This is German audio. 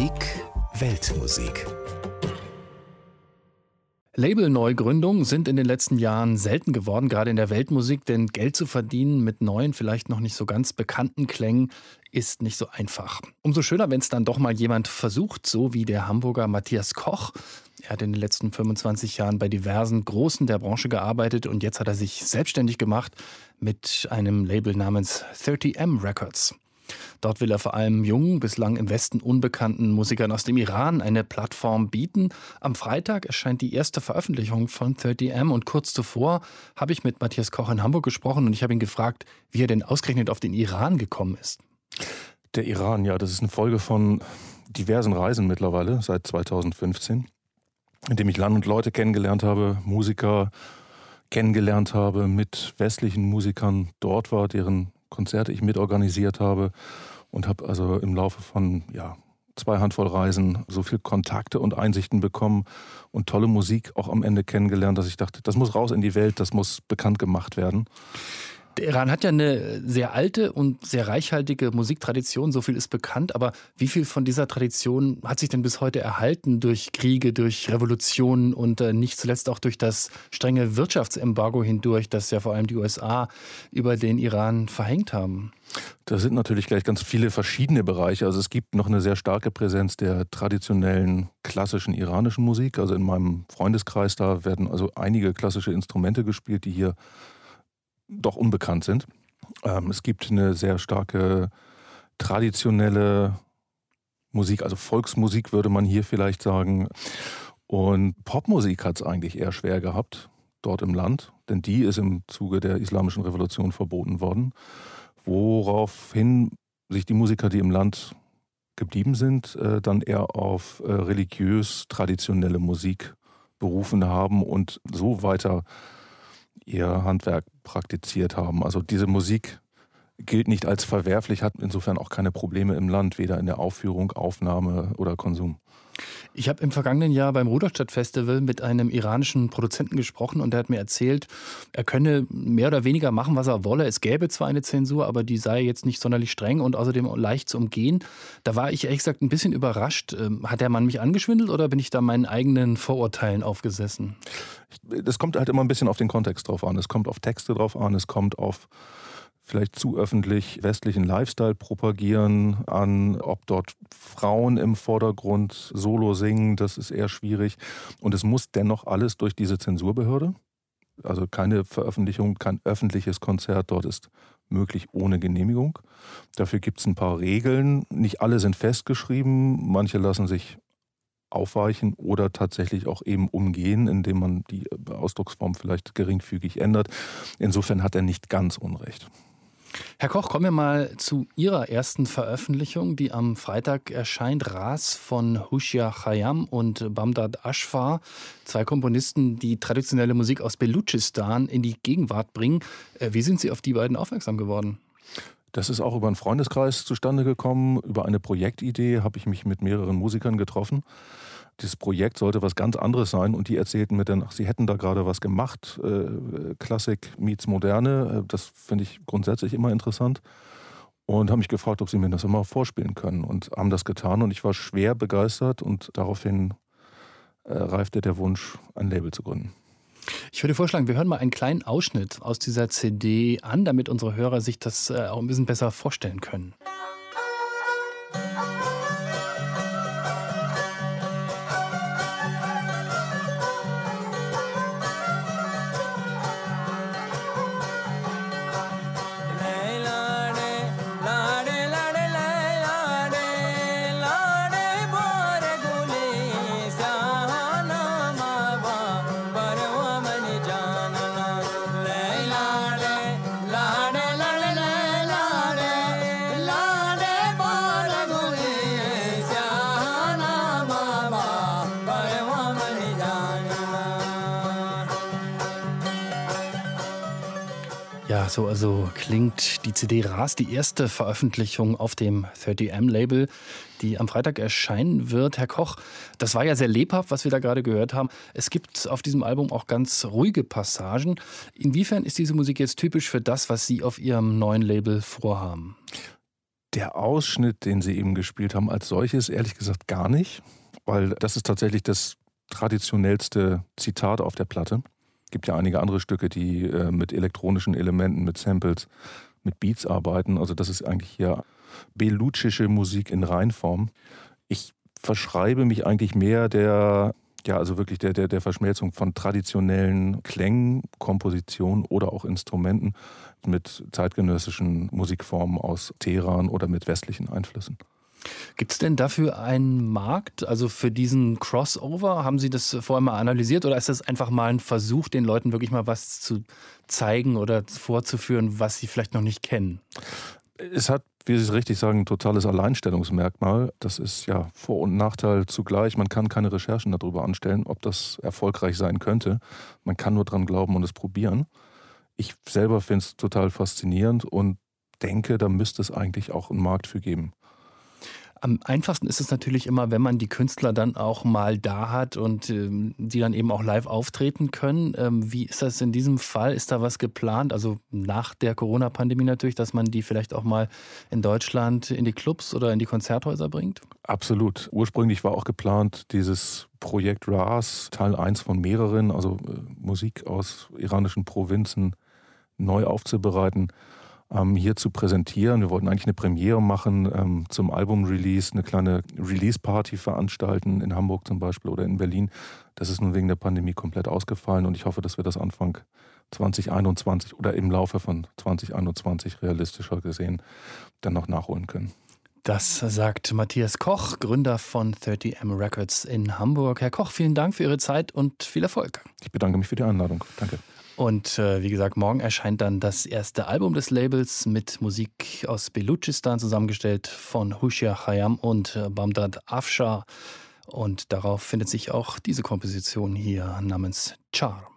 Musik, Weltmusik. Label-Neugründungen sind in den letzten Jahren selten geworden, gerade in der Weltmusik, denn Geld zu verdienen mit neuen, vielleicht noch nicht so ganz bekannten Klängen ist nicht so einfach. Umso schöner, wenn es dann doch mal jemand versucht, so wie der Hamburger Matthias Koch. Er hat in den letzten 25 Jahren bei diversen Großen der Branche gearbeitet und jetzt hat er sich selbstständig gemacht mit einem Label namens 30M Records. Dort will er vor allem jungen, bislang im Westen unbekannten Musikern aus dem Iran eine Plattform bieten. Am Freitag erscheint die erste Veröffentlichung von 30M und kurz zuvor habe ich mit Matthias Koch in Hamburg gesprochen und ich habe ihn gefragt, wie er denn ausgerechnet auf den Iran gekommen ist. Der Iran, ja, das ist eine Folge von diversen Reisen mittlerweile, seit 2015, in dem ich Land und Leute kennengelernt habe, Musiker kennengelernt habe, mit westlichen Musikern dort war, deren Konzerte ich mitorganisiert habe und habe also im Laufe von 2 Handvoll Reisen so viel Kontakte und Einsichten bekommen und tolle Musik auch am Ende kennengelernt, dass ich dachte, das muss raus in die Welt, das muss bekannt gemacht werden. Der Iran hat ja eine sehr alte und sehr reichhaltige Musiktradition, so viel ist bekannt. Aber wie viel von dieser Tradition hat sich denn bis heute erhalten durch Kriege, durch Revolutionen und nicht zuletzt auch durch das strenge Wirtschaftsembargo hindurch, das ja vor allem die USA über den Iran verhängt haben? Da sind natürlich gleich ganz viele verschiedene Bereiche. Also es gibt noch eine sehr starke Präsenz der traditionellen klassischen iranischen Musik. Also in meinem Freundeskreis, da werden also einige klassische Instrumente gespielt, die hier doch unbekannt sind. Es gibt eine sehr starke traditionelle Musik, also Volksmusik würde man hier vielleicht sagen. Und Popmusik hat es eigentlich eher schwer gehabt, dort im Land, denn die ist im Zuge der Islamischen Revolution verboten worden, woraufhin sich die Musiker, die im Land geblieben sind, dann eher auf religiös-traditionelle Musik berufen haben und so weiter ihr Handwerk praktiziert haben. Also diese Musik gilt nicht als verwerflich, hat insofern auch keine Probleme im Land, weder in der Aufführung, Aufnahme oder Konsum. Ich habe im vergangenen Jahr beim Rudolstadt-Festival mit einem iranischen Produzenten gesprochen und der hat mir erzählt, er könne mehr oder weniger machen, was er wolle. Es gäbe zwar eine Zensur, aber die sei jetzt nicht sonderlich streng und außerdem leicht zu umgehen. Da war ich ehrlich gesagt ein bisschen überrascht. Hat der Mann mich angeschwindelt oder bin ich da meinen eigenen Vorurteilen aufgesessen? Das kommt halt immer ein bisschen auf den Kontext drauf an. Es kommt auf Texte drauf an, es kommt auf vielleicht zu öffentlich westlichen Lifestyle propagieren an, ob dort Frauen im Vordergrund Solo singen, das ist eher schwierig. Und es muss dennoch alles durch diese Zensurbehörde. Also keine Veröffentlichung, kein öffentliches Konzert dort ist möglich ohne Genehmigung. Dafür gibt es ein paar Regeln. Nicht alle sind festgeschrieben, manche lassen sich aufweichen oder tatsächlich auch eben umgehen, indem man die Ausdrucksform vielleicht geringfügig ändert. Insofern hat er nicht ganz Unrecht. Herr Koch, kommen wir mal zu Ihrer ersten Veröffentlichung, die am Freitag erscheint. Ras von Hushyar Khayyam und Bamdad Ashfar, 2 Komponisten, die traditionelle Musik aus Belutschistan in die Gegenwart bringen. Wie sind Sie auf die beiden aufmerksam geworden? Das ist auch über einen Freundeskreis zustande gekommen. Über eine Projektidee habe ich mich mit mehreren Musikern getroffen. Dieses Projekt sollte was ganz anderes sein und die erzählten mir dann, sie hätten da gerade was gemacht, Klassik meets Moderne, das finde ich grundsätzlich immer interessant und haben mich gefragt, ob sie mir das immer vorspielen können und haben das getan und ich war schwer begeistert und daraufhin reifte der Wunsch, ein Label zu gründen. Ich würde vorschlagen, wir hören mal einen kleinen Ausschnitt aus dieser CD an, damit unsere Hörer sich das auch ein bisschen besser vorstellen können. Ja, so also klingt die CD Ras, die erste Veröffentlichung auf dem 30M-Label, die am Freitag erscheinen wird. Herr Koch, das war ja sehr lebhaft, was wir da gerade gehört haben. Es gibt auf diesem Album auch ganz ruhige Passagen. Inwiefern ist diese Musik jetzt typisch für das, was Sie auf Ihrem neuen Label vorhaben? Der Ausschnitt, den Sie eben gespielt haben, als solches ehrlich gesagt gar nicht, weil das ist tatsächlich das traditionellste Zitat auf der Platte. Es gibt ja einige andere Stücke, die mit elektronischen Elementen, mit Samples, mit Beats arbeiten. Also das ist eigentlich hier belutsische Musik in Reinform. Ich verschreibe mich eigentlich mehr der Verschmelzung von traditionellen Klängen, Kompositionen oder auch Instrumenten mit zeitgenössischen Musikformen aus Teheran oder mit westlichen Einflüssen. Gibt es denn dafür einen Markt, also für diesen Crossover? Haben Sie das vorher mal analysiert oder ist das einfach mal ein Versuch, den Leuten wirklich mal was zu zeigen oder vorzuführen, was sie vielleicht noch nicht kennen? Es hat, wie Sie es richtig sagen, ein totales Alleinstellungsmerkmal. Das ist ja Vor- und Nachteil zugleich. Man kann keine Recherchen darüber anstellen, ob das erfolgreich sein könnte. Man kann nur dran glauben und es probieren. Ich selber finde es total faszinierend und denke, da müsste es eigentlich auch einen Markt für geben. Am einfachsten ist es natürlich immer, wenn man die Künstler dann auch mal da hat und die dann eben auch live auftreten können. Wie ist das in diesem Fall? Ist da was geplant? Also nach der Corona-Pandemie natürlich, dass man die vielleicht auch mal in Deutschland in die Clubs oder in die Konzerthäuser bringt? Absolut. Ursprünglich war auch geplant, dieses Projekt RAS, Teil 1 von mehreren, also Musik aus iranischen Provinzen neu aufzubereiten, hier zu präsentieren. Wir wollten eigentlich eine Premiere machen zum Album-Release, eine kleine Release-Party veranstalten, in Hamburg zum Beispiel oder in Berlin. Das ist nun wegen der Pandemie komplett ausgefallen und ich hoffe, dass wir das Anfang 2021 oder im Laufe von 2021 realistischer gesehen dann noch nachholen können. Das sagt Matthias Koch, Gründer von 30M Records in Hamburg. Herr Koch, vielen Dank für Ihre Zeit und viel Erfolg. Ich bedanke mich für die Einladung. Danke. Und wie gesagt, morgen erscheint dann das erste Album des Labels mit Musik aus Belutschistan, zusammengestellt von Hushia Khayyam und Bamdad Afshar. Und darauf findet sich auch diese Komposition hier namens Char.